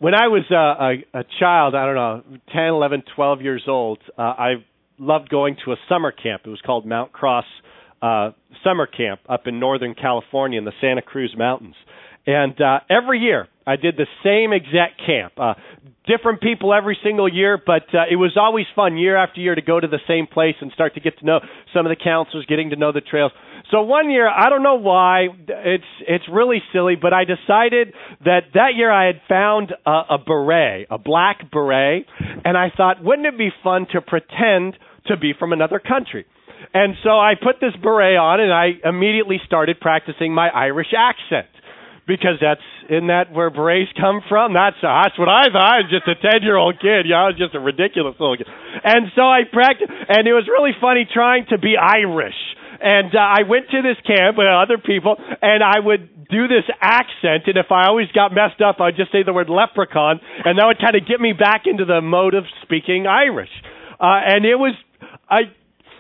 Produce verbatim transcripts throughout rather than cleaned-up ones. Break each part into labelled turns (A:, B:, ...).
A: when I was uh, a, a child, I don't know, ten, eleven, twelve years old, uh, I loved going to a summer camp. It was called Mount Cross uh, Summer Camp up in Northern California in the Santa Cruz Mountains. And uh, every year, I did the same exact camp. Uh, different people every single year, but uh, it was always fun year after year to go to the same place and start to get to know some of the counselors, getting to know the trails. So one year, I don't know why, it's it's really silly, but I decided that that year I had found a, a beret, a black beret, and I thought, wouldn't it be fun to pretend to be from another country? And so I put this beret on, and I immediately started practicing my Irish accent. Because that's, isn't that where berets come from? That's that's what I thought. I was just a ten-year-old kid. You know, I was just a ridiculous little kid. And so I practiced, and it was really funny trying to be Irish. And uh, I went to this camp with other people, and I would do this accent, and if I always got messed up, I'd just say the word leprechaun, and that would kind of get me back into the mode of speaking Irish. Uh, and it was, I...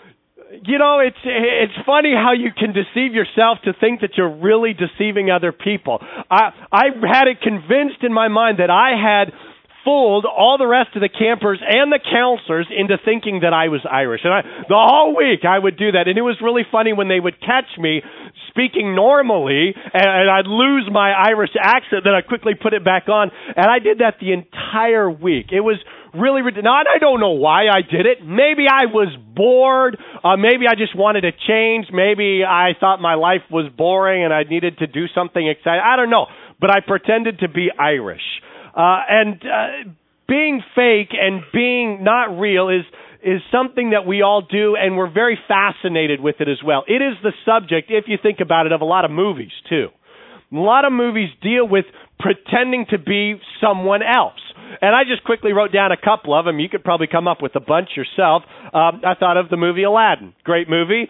A: You know, it's it's funny how you can deceive yourself to think that you're really deceiving other people. I I had it convinced in my mind that I had fooled all the rest of the campers and the counselors into thinking that I was Irish. And I, the whole week I would do that. And it was really funny when they would catch me speaking normally and, and I'd lose my Irish accent, then I'd quickly put it back on. And I did that the entire week. It was really ridiculous. Now, I don't know why I did it. Maybe I was bored. Uh, maybe I just wanted to change. Maybe I thought my life was boring and I needed to do something exciting. I don't know. But I pretended to be Irish. Uh, and uh, being fake and being not real is is something that we all do, and we're very fascinated with it as well. It is the subject, if you think about it, of a lot of movies, too. A lot of movies deal with pretending to be someone else. And I just quickly wrote down a couple of them. You could probably come up with a bunch yourself. Um, I thought of the movie Aladdin. Great movie.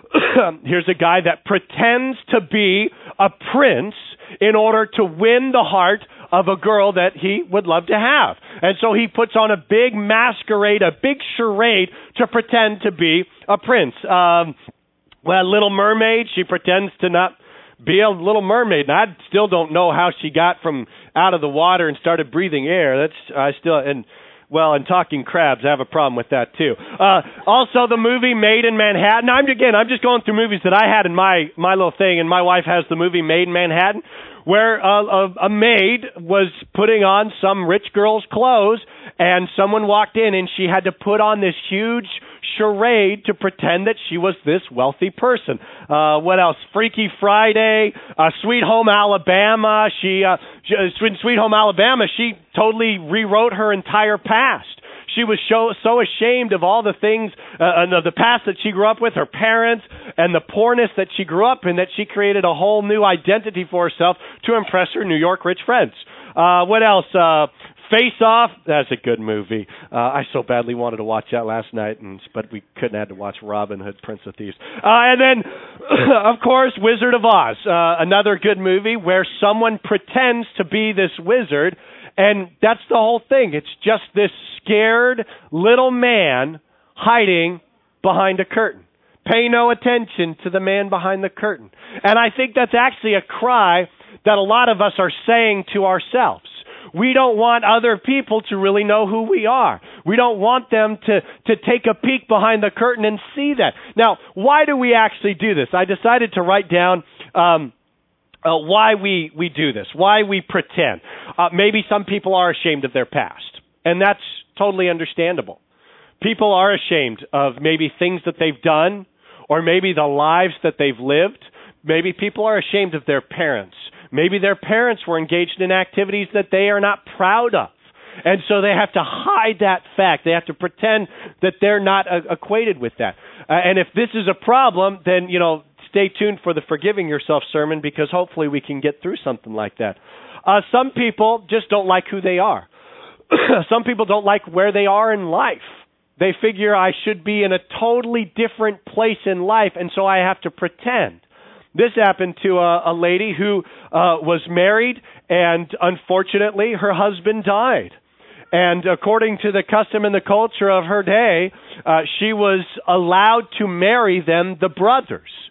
A: Here's a guy that pretends to be a prince in order to win the heart of a girl that he would love to have. And so he puts on a big masquerade, a big charade to pretend to be a prince. Um, well, Little Mermaid, she pretends to not be a little mermaid. And I still don't know how she got from out of the water and started breathing air. That's I still and well, and talking crabs, I have a problem with that too. Uh, also, the movie Made in Manhattan. I'm again, I'm just going through movies that I had in my my little thing, and my wife has the movie Made in Manhattan, where uh, a, a maid was putting on some rich girl's clothes, and someone walked in, and she had to put on this huge charade to pretend that she was this wealthy person. Uh, what else? Freaky Friday, uh, Sweet Home Alabama. She, uh, she, in Sweet Home Alabama, she totally rewrote her entire past. She was so, so ashamed of all the things, uh, of the past that she grew up with, her parents, and the poorness that she grew up in, that she created a whole new identity for herself to impress her New York rich friends. Uh, what else? Uh, Face Off, that's a good movie. Uh, I so badly wanted to watch that last night, and but we couldn't have to watch Robin Hood, Prince of Thieves. Uh, and then, of course, Wizard of Oz, uh, another good movie where someone pretends to be this wizard, and that's the whole thing. It's just this scared little man hiding behind a curtain. Pay no attention to the man behind the curtain. And I think that's actually a cry that a lot of us are saying to ourselves. We don't want other people to really know who we are. We don't want them to, to take a peek behind the curtain and see that. Now, why do we actually do this? I decided to write down um, uh, why we, we do this, why we pretend. Uh, maybe some people are ashamed of their past, and that's totally understandable. People are ashamed of maybe things that they've done, or maybe the lives that they've lived. Maybe people are ashamed of their parents. Maybe their parents were engaged in activities that they are not proud of. And so they have to hide that fact. They have to pretend that they're not uh, acquainted with that. Uh, and if this is a problem, then, you know, stay tuned for the Forgiving Yourself sermon, because hopefully we can get through something like that. Uh, some people just don't like who they are. Some people don't like where they are in life. They figure I should be in a totally different place in life, and so I have to pretend. This happened to a, a lady who uh, was married, and unfortunately, her husband died. And according to the custom and the culture of her day, uh, she was allowed to marry them, the brothers,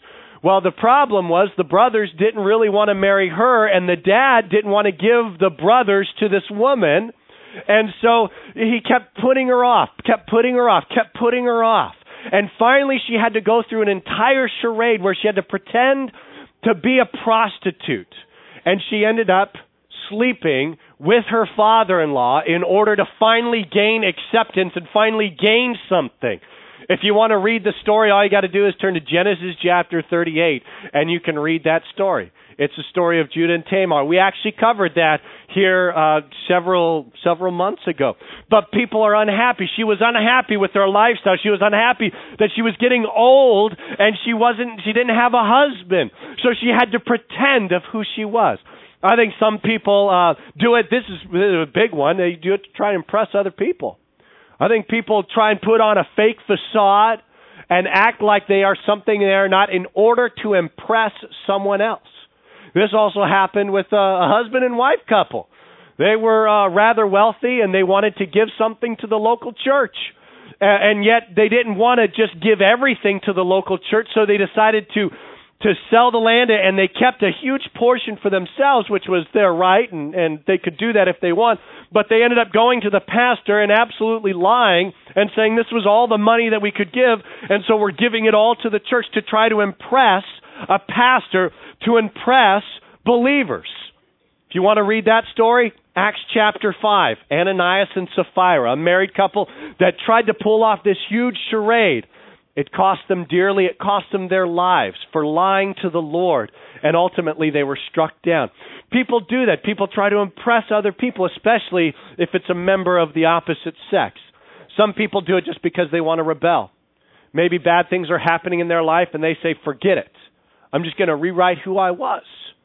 A: Well, the problem was the brothers didn't really want to marry her, and the dad didn't want to give the brothers to this woman. And so he kept putting her off, kept putting her off, kept putting her off. And finally she had to go through an entire charade where she had to pretend to be a prostitute. And she ended up sleeping with her father-in-law in order to finally gain acceptance and finally gain something. If you want to read the story, all you got to do is turn to Genesis chapter thirty-eight, and you can read that story. It's the story of Judah and Tamar. We actually covered that here uh, several several months ago. But people are unhappy. She was unhappy with her lifestyle. She was unhappy that she was getting old and she wasn't. She didn't have a husband, so she had to pretend of who she was. I think some people uh, do it. This is a big one. They do it to try and impress other people. I think people try and put on a fake facade and act like they are something they are not in order to impress someone else. This also happened with a, a husband and wife couple. They were uh, rather wealthy and they wanted to give something to the local church. Uh, and yet they didn't want to just give everything to the local church, so they decided to to sell the land, and they kept a huge portion for themselves, which was their right, and, and they could do that if they want. But they ended up going to the pastor and absolutely lying and saying this was all the money that we could give, and so we're giving it all to the church to try to impress a pastor, to impress believers. If you want to read that story, Acts chapter five, Ananias and Sapphira, a married couple that tried to pull off this huge charade. It cost them dearly. It cost them their lives for lying to the Lord. And ultimately, they were struck down. People do that. People try to impress other people, especially if it's a member of the opposite sex. Some people do it just because they want to rebel. Maybe bad things are happening in their life, and they say, forget it. I'm just going to rewrite who I was.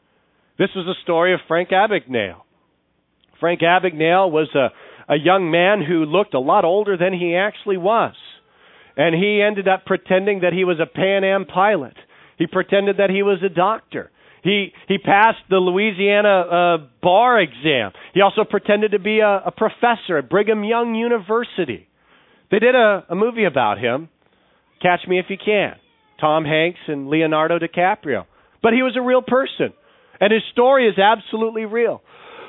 A: This was a story of Frank Abagnale. Frank Abagnale was a, a young man who looked a lot older than he actually was. And he ended up pretending that he was a Pan Am pilot. He pretended that he was a doctor. He he passed the Louisiana uh, bar exam. He also pretended to be a, a professor at Brigham Young University. They did a, a movie about him, Catch Me If You Can, Tom Hanks and Leonardo DiCaprio. But he was a real person, and his story is absolutely real.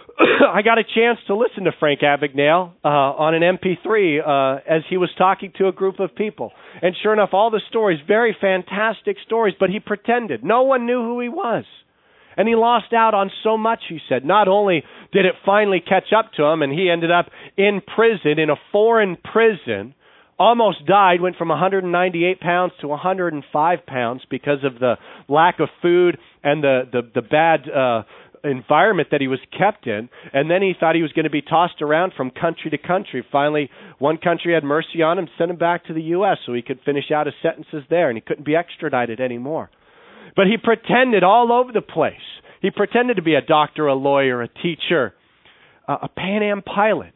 A: I got a chance to listen to Frank Abagnale uh, on an M P three uh, as he was talking to a group of people. And sure enough, all the stories, very fantastic stories, but he pretended. No one knew who he was. And he lost out on so much, he said. Not only did it finally catch up to him, and he ended up in prison, in a foreign prison, almost died, went from one hundred ninety-eight pounds to one hundred five pounds because of the lack of food and the, the, the bad uh environment that he was kept in, and then he thought he was going to be tossed around from country to country. Finally, one country had mercy on him, sent him back to the U S so he could finish out his sentences there, and he couldn't be extradited anymore. But he pretended all over the place. He pretended to be a doctor, a lawyer, a teacher, a, a Pan Am pilot.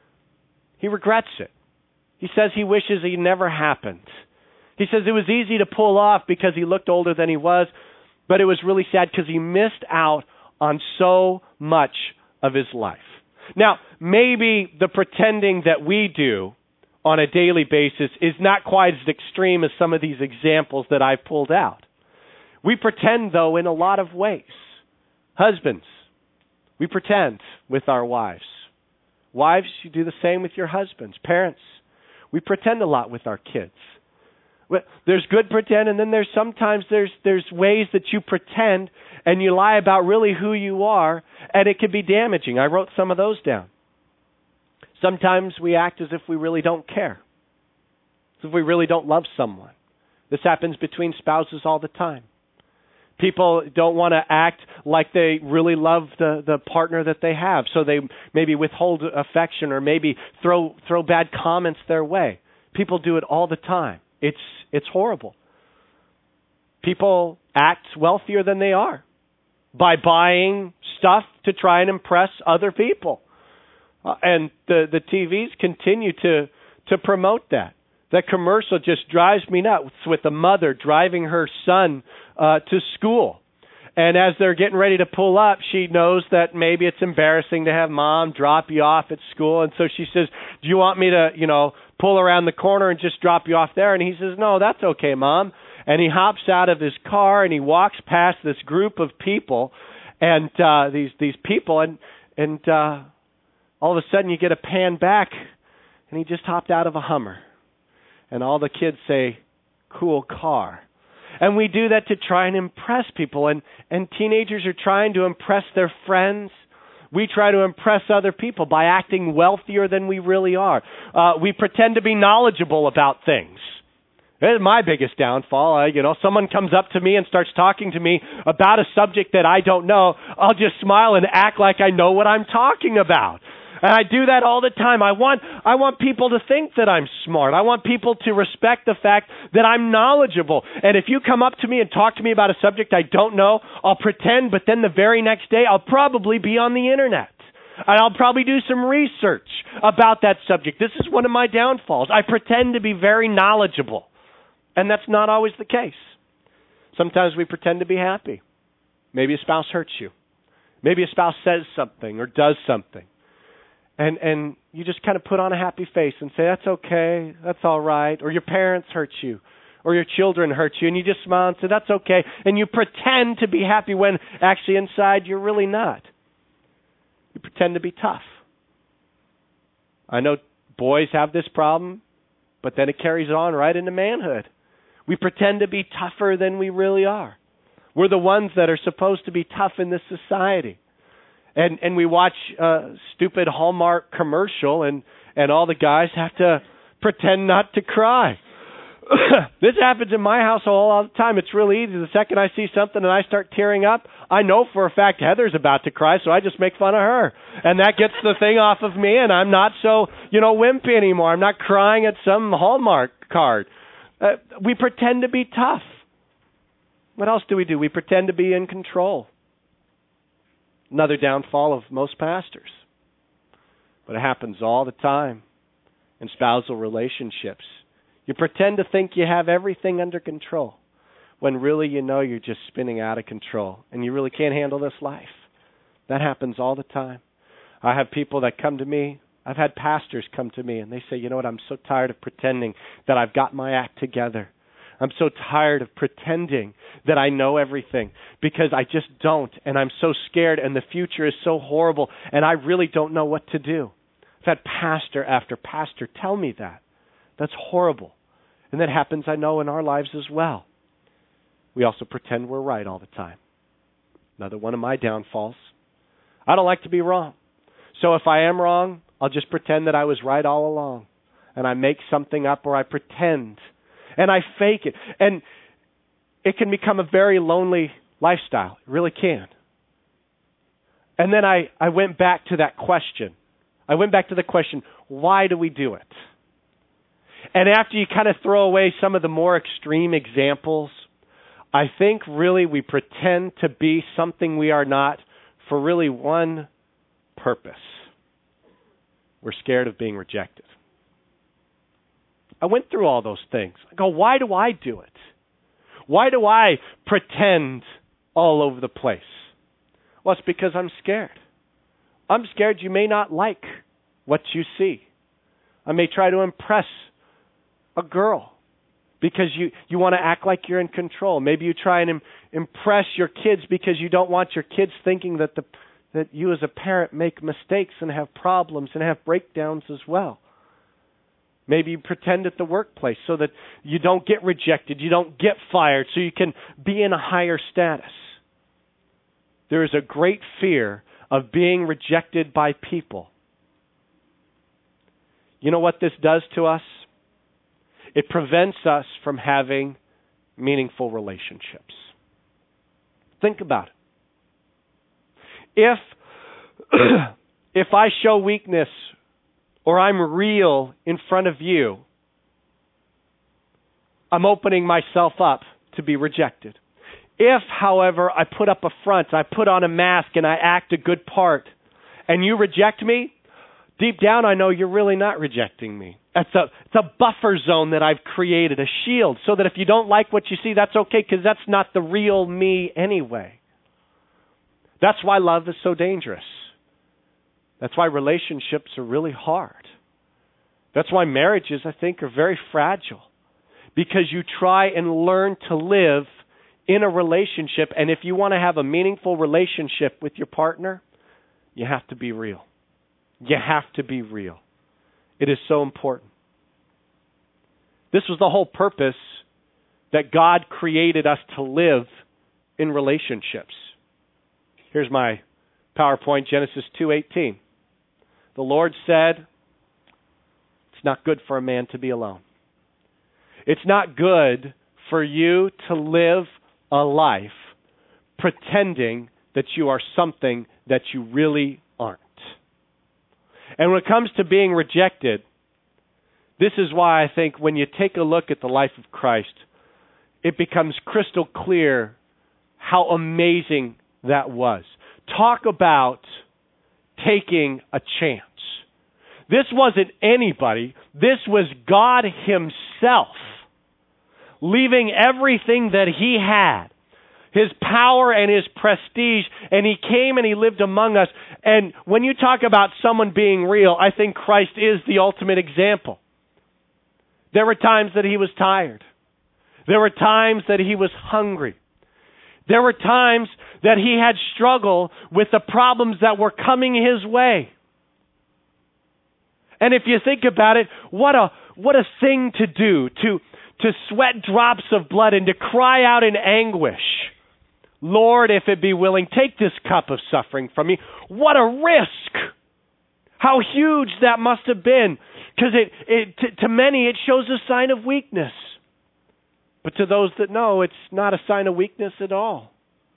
A: He regrets it. He says he wishes it never happened. He says it was easy to pull off because he looked older than he was, but it was really sad because he missed out on so much of his life. Now, maybe the pretending that we do on a daily basis is not quite as extreme as some of these examples that I've pulled out. We pretend, though, in a lot of ways. Husbands, we pretend with our wives. Wives, you do the same with your husbands. Parents, we pretend a lot with our kids. There's good pretend, and then there's sometimes there's there's ways that you pretend and you lie about really who you are, and it can be damaging. I wrote some of those down. Sometimes we act as if we really don't care, as if we really don't love someone. This happens between spouses all the time. People don't want to act like they really love the, the partner that they have, so they maybe withhold affection or maybe throw throw bad comments their way. People do it all the time. It's it's horrible. People act wealthier than they are by buying stuff to try and impress other people. Uh, and the, the T Vs continue to, to promote that. That commercial just drives me nuts with a mother driving her son uh, to school. And as they're getting ready to pull up, she knows that maybe it's embarrassing to have mom drop you off at school. And so she says, do you want me to, you know, pull around the corner and just drop you off there? And he says, no, that's okay, Mom. And he hops out of his car and he walks past this group of people, and uh, these these people, and and uh, all of a sudden you get a pan back, and he just hopped out of a Hummer, and all the kids say, "Cool car." And we do that to try and impress people, and and teenagers are trying to impress their friends. We try to impress other people by acting wealthier than we really are. Uh, we pretend to be knowledgeable about things. It's my biggest downfall. Uh, you know, someone comes up to me and starts talking to me about a subject that I don't know. I'll just smile and act like I know what I'm talking about. And I do that all the time. I want I want people to think that I'm smart. I want people to respect the fact that I'm knowledgeable. And if you come up to me and talk to me about a subject I don't know, I'll pretend, but then the very next day I'll probably be on the internet. And I'll probably do some research about that subject. This is one of my downfalls. I pretend to be very knowledgeable. And that's not always the case. Sometimes we pretend to be happy. Maybe a spouse hurts you. Maybe a spouse says something or does something. And and you just kind of put on a happy face and say, that's okay, that's all right. Or your parents hurt you. Or your children hurt you. And you just smile and say, that's okay. And you pretend to be happy when actually inside you're really not. You pretend to be tough. I know boys have this problem, but then it carries on right into manhood. We pretend to be tougher than we really are. We're the ones that are supposed to be tough in this society. And and we watch a stupid Hallmark commercial, and, and all the guys have to pretend not to cry. This happens in my household all the time. It's really easy. The second I see something and I start tearing up, I know for a fact Heather's about to cry, so I just make fun of her. And that gets the thing off of me, and I'm not so, you know, wimpy anymore. I'm not crying at some Hallmark card. Uh, we pretend to be tough. What else do we do? We pretend to be in control. Another downfall of most pastors. But it happens all the time in spousal relationships. You pretend to think you have everything under control when really you know you're just spinning out of control and you really can't handle this life. That happens all the time. I have people that come to me. I've had pastors come to me and they say, you know what, I'm so tired of pretending that I've got my act together. I'm so tired of pretending that I know everything because I just don't, and I'm so scared, and the future is so horrible, and I really don't know what to do. I've had pastor after pastor tell me that. That's horrible. And that happens, I know, in our lives as well. We also pretend we're right all the time. Another one of my downfalls. I don't like to be wrong. So if I am wrong, I'll just pretend that I was right all along. And I make something up, or I pretend. And I fake it. And it can become a very lonely lifestyle. It really can. And then I, I went back to that question. I went back to the question, why do we do it? And after you kind of throw away some of the more extreme examples, I think really we pretend to be something we are not for really one purpose. We're scared of being rejected. I went through all those things. I go, why do I do it? Why do I pretend all over the place? Well, it's because I'm scared. I'm scared you may not like what you see. I may try to impress a girl because you, you want to act like you're in control. Maybe you try and im- impress your kids because you don't want your kids thinking that the that you as a parent make mistakes and have problems and have breakdowns as well. Maybe you pretend at the workplace so that you don't get rejected, you don't get fired, so you can be in a higher status. There is a great fear of being rejected by people. You know what this does to us? It prevents us from having meaningful relationships. Think about it. If, if I show weakness or I'm real in front of you, I'm opening myself up to be rejected. If, however, I put up a front, I put on a mask and I act a good part, and you reject me, deep down I know you're really not rejecting me. It's a, it's a buffer zone that I've created, a shield, so that if you don't like what you see, that's okay, because that's not the real me anyway. That's why love is so dangerous. That's why relationships are really hard. That's why marriages, I think, are very fragile. because you try and learn to live in a relationship. And if you want to have a meaningful relationship with your partner, you have to be real. You have to be real. It is so important. This was the whole purpose that God created us to live in relationships. Here's my PowerPoint, Genesis two eighteen. The Lord said, it's not good for a man to be alone. It's not good for you to live a life pretending that you are something that you really aren't. And when it comes to being rejected, this is why I think when you take a look at the life of Christ, it becomes crystal clear how amazing that was. Talk about taking a chance. This wasn't anybody. This was God Himself, leaving everything that He had, His power and His prestige, and He came and He lived among us. And when you talk about someone being real, I think Christ is the ultimate example. There were times that He was tired. There were times that He was hungry. There were times that He had struggle with the problems that were coming His way. And if you think about it, what a what a thing to do, to to sweat drops of blood and to cry out in anguish. Lord, if it be willing, take this cup of suffering from me. What a risk! How huge that must have been. Because it, it to, to many, it shows a sign of weakness. But to those that know, it's not a sign of weakness at all.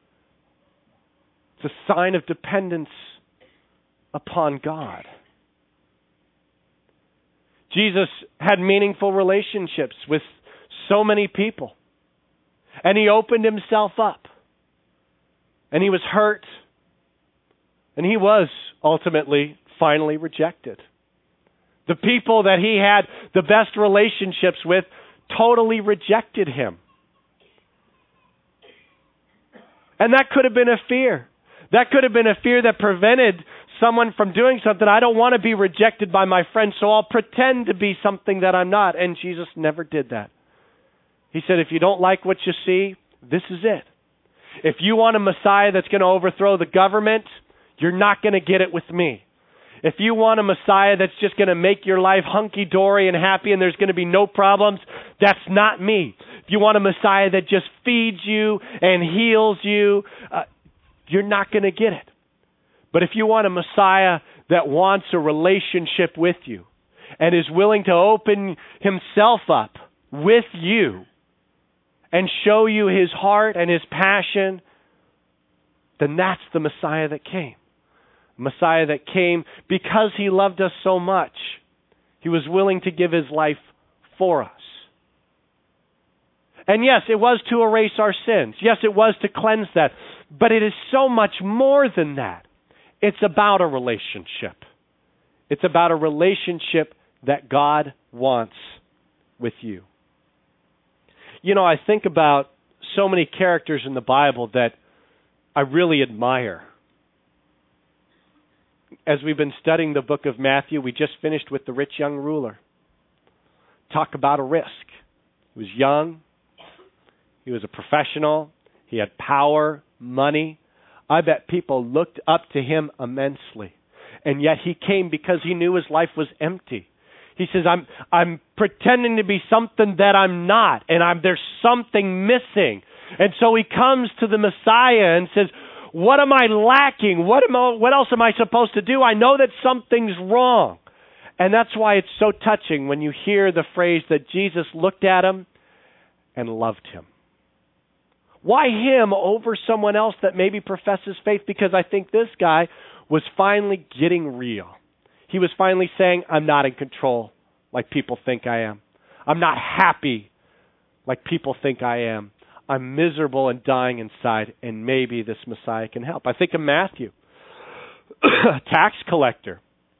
A: It's a sign of dependence upon God. Jesus had meaningful relationships with so many people. And He opened Himself up. And He was hurt. And He was ultimately, finally rejected. The people that He had the best relationships with totally rejected Him. And that could have been a fear. That could have been a fear that prevented someone from doing something. I don't want to be rejected by my friends, so I'll pretend to be something that I'm not. And Jesus never did that. He said, if you don't like what you see, this is it. If you want a Messiah that's going to overthrow the government, you're not going to get it with me. If you want a Messiah that's just going to make your life hunky-dory and happy and there's going to be no problems, that's not me. If you want a Messiah that just feeds you and heals you, uh, you're not going to get it. But if you want a Messiah that wants a relationship with you and is willing to open Himself up with you and show you His heart and His passion, then that's the Messiah that came. Messiah that came because He loved us so much. He was willing to give His life for us. And yes, it was to erase our sins. Yes, it was to cleanse that. But it is so much more than that. It's about a relationship. It's about a relationship that God wants with you. You know, I think about so many characters in the Bible that I really admire. As we've been studying the book of Matthew, we just finished with the rich young ruler. Talk about a risk. He was young. He was a professional. He had power, money. I bet people looked up to him immensely. And yet he came because he knew his life was empty. He says, I'm I'm pretending to be something that I'm not, and I'm there's something missing. And so he comes to the Messiah and says, what am I lacking? What am I, what else am I supposed to do? I know that something's wrong. And that's why it's so touching when you hear the phrase that Jesus looked at him and loved him. Why him over someone else that maybe professes faith? Because I think this guy was finally getting real. He was finally saying, I'm not in control like people think I am. I'm not happy like people think I am. I'm miserable and dying inside, and maybe this Messiah can help. I think of Matthew, a tax collector.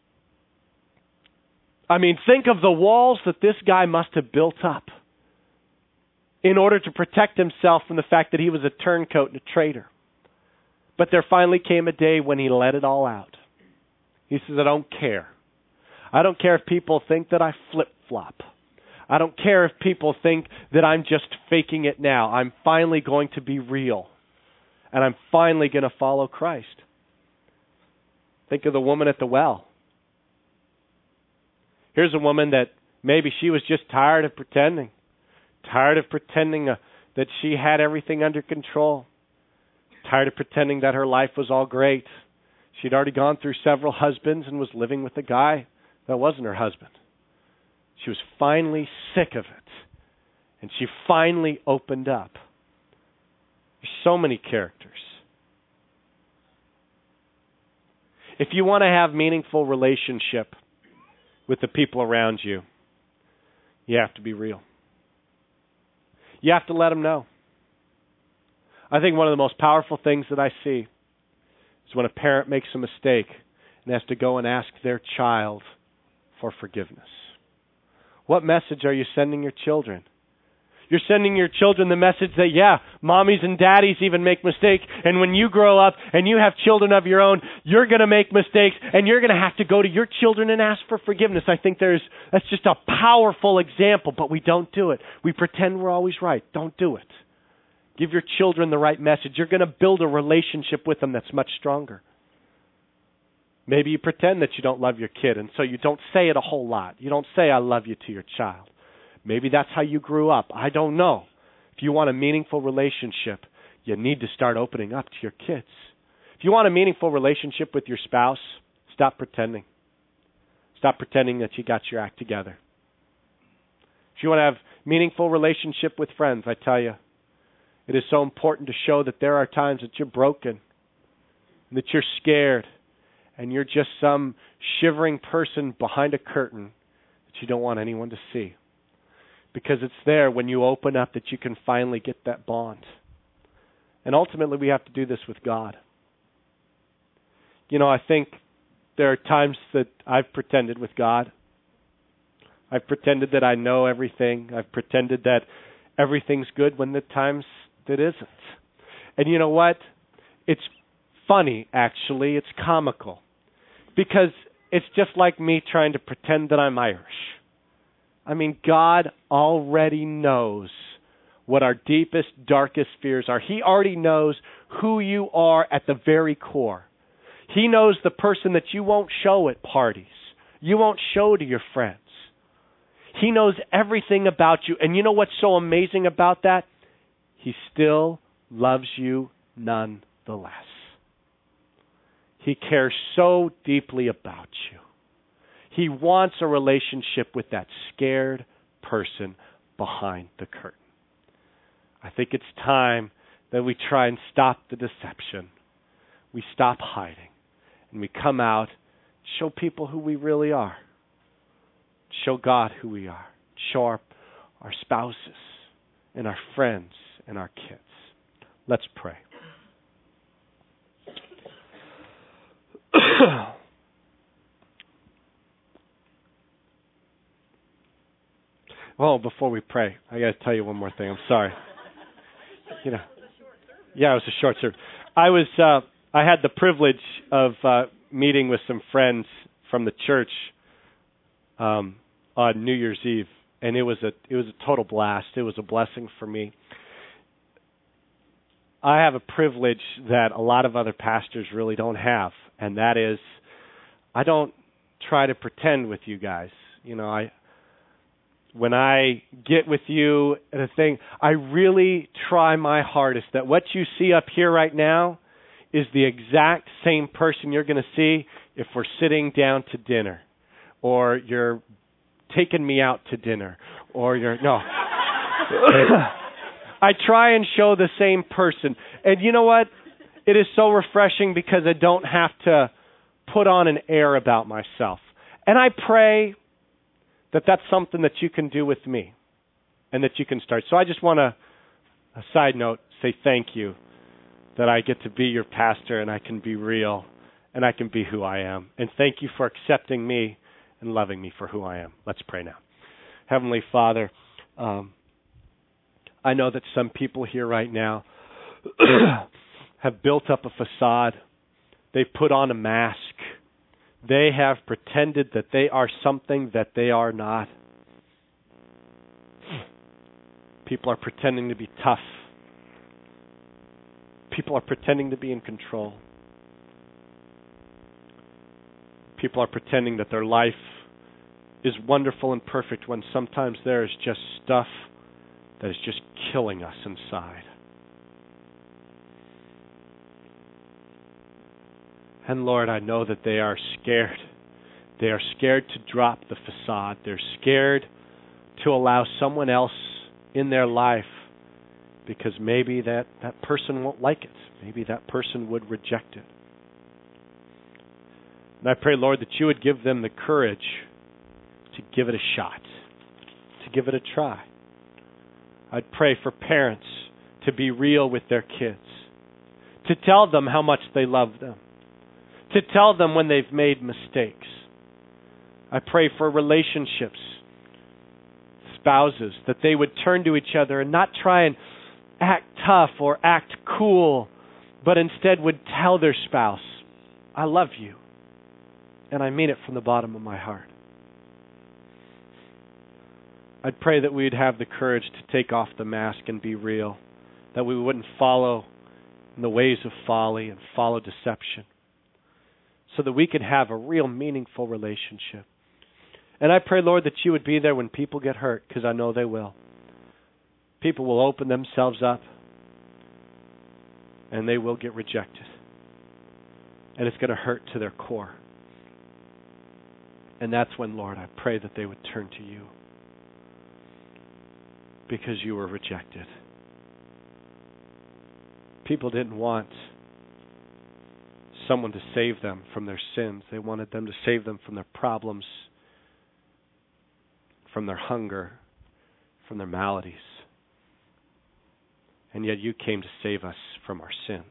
A: I mean, think of the walls that this guy must have built up in order to protect himself from the fact that he was a turncoat and a traitor. But there finally came a day when he let it all out. He says, I don't care. I don't care if people think that I flip-flop. I don't care if people think that I'm just faking it now. I'm finally going to be real. And I'm finally going to follow Christ. Think of the woman at the well. Here's a woman that maybe she was just tired of pretending. Tired of pretending uh, that she had everything under control. Tired of pretending that her life was all great. She'd already gone through several husbands and was living with a guy that wasn't her husband. She was finally sick of it. And she finally opened up. There's so many characters. If you want to have meaningful relationship with the people around you, you have to be real. You have to let them know. I think one of the most powerful things that I see is when a parent makes a mistake and has to go and ask their child for forgiveness. What message are you sending your children? You're sending your children the message that, yeah, mommies and daddies even make mistakes, and when you grow up and you have children of your own, you're going to make mistakes, and you're going to have to go to your children and ask for forgiveness. I think there's that's just a powerful example, but we don't do it. We pretend we're always right. Don't do it. Give your children the right message. You're going to build a relationship with them that's much stronger. Maybe you pretend that you don't love your kid, and so you don't say it a whole lot. You don't say, I love you to your child. Maybe that's how you grew up. I don't know. If you want a meaningful relationship, you need to start opening up to your kids. If you want a meaningful relationship with your spouse, stop pretending. Stop pretending that you got your act together. If you want to have meaningful relationship with friends, I tell you, it is so important to show that there are times that you're broken, that you're scared, and you're just some shivering person behind a curtain that you don't want anyone to see. Because it's there when you open up that you can finally get that bond. And ultimately we have to do this with God. You know, I think there are times that I've pretended with God. I've pretended that I know everything. I've pretended that everything's good when the times that isn't. And you know what? It's funny, actually. It's comical. Because it's just like me trying to pretend that I'm Irish. I mean, God already knows what our deepest, darkest fears are. He already knows who you are at the very core. He knows the person that you won't show at parties. You won't show to your friends. He knows everything about you. And you know what's so amazing about that? He still loves you nonetheless. He cares so deeply about you. He wants a relationship with that scared person behind the curtain. I think it's time that we try and stop the deception. We stop hiding. And we come out, show people who we really are. Show God who we are. Show our, our spouses and our friends and our kids. Let's pray. Well, before we pray, I got to tell you one more thing. I'm sorry. You know, yeah, it was a short service. I was, uh, I had the privilege of uh, meeting with some friends from the church um, on New Year's Eve, and it was a, it was a total blast. It was a blessing for me. I have a privilege that a lot of other pastors really don't have, and that is, I don't try to pretend with you guys. You know, I. When I get with you at a thing, I really try my hardest that what you see up here right now is the exact same person you're going to see if we're sitting down to dinner, or you're taking me out to dinner, or you're, no. I try and show the same person. And you know what? It is so refreshing because I don't have to put on an air about myself. And I pray that that's something that you can do with me and that you can start. So I just want to, a side note, say thank you that I get to be your pastor and I can be real and I can be who I am. And thank you for accepting me and loving me for who I am. Let's pray now. Heavenly Father, um, I know that some people here right now have built up a facade. They've put on a mask. They have pretended that they are something that they are not. People are pretending to be tough. People are pretending to be in control. People are pretending that their life is wonderful and perfect when sometimes there is just stuff that is just killing us inside. And Lord, I know that they are scared. They are scared to drop the facade. They're scared to allow someone else in their life because maybe that, that person won't like it. Maybe that person would reject it. And I pray, Lord, that you would give them the courage to give it a shot, to give it a try. I'd pray for parents to be real with their kids, to tell them how much they love them, to tell them when they've made mistakes. I pray for relationships, spouses, that they would turn to each other and not try and act tough or act cool, but instead would tell their spouse, I love you, and I mean it from the bottom of my heart. I'd pray that we'd have the courage to take off the mask and be real, that we wouldn't follow in the ways of folly and follow deception, so that we could have a real meaningful relationship. And I pray, Lord, that you would be there when people get hurt, because I know they will. People will open themselves up, and they will get rejected. And it's going to hurt to their core. And that's when, Lord, I pray that they would turn to you, because you were rejected. People didn't want someone to save them from their sins. They wanted them to save them from their problems, from their hunger, from their maladies. And yet you came to save us from our sins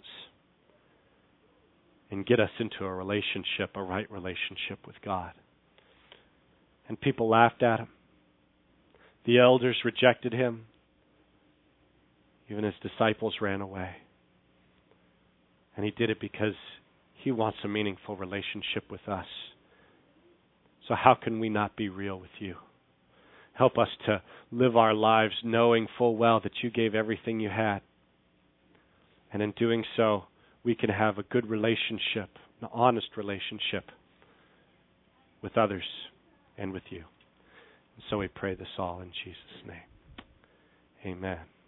A: and get us into a relationship, a right relationship with God. And people laughed at him. The elders rejected him. Even his disciples ran away. And he did it because he wants a meaningful relationship with us. So how can we not be real with you? Help us to live our lives knowing full well that you gave everything you had. And in doing so, we can have a good relationship, an honest relationship with others and with you. And so we pray this all in Jesus' name. Amen.